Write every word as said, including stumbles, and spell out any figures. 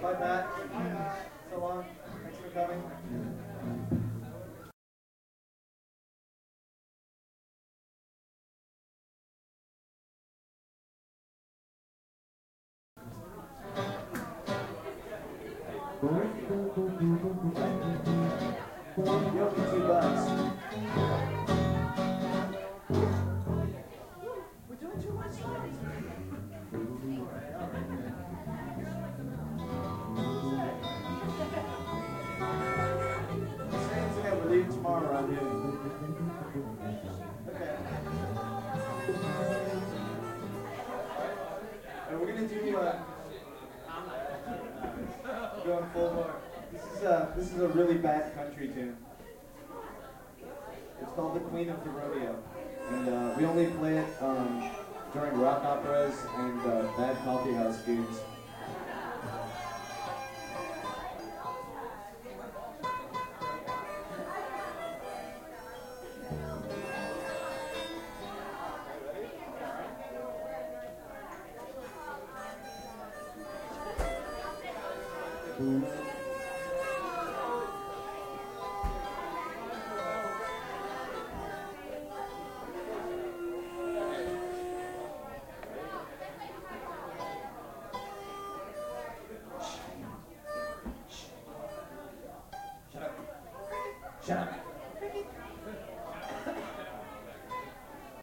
Bye, Matt. So long. Thanks for coming. You owe me two bucks. We're doing too much songs. We're leaving tomorrow around noon. Okay. And we're gonna do uh going full bar. This is uh this is a really bad country tune. It's called The Queen of the Rodeo. And uh, we only play it um, during rock operas and uh, bad coffee house gigs. Shut up.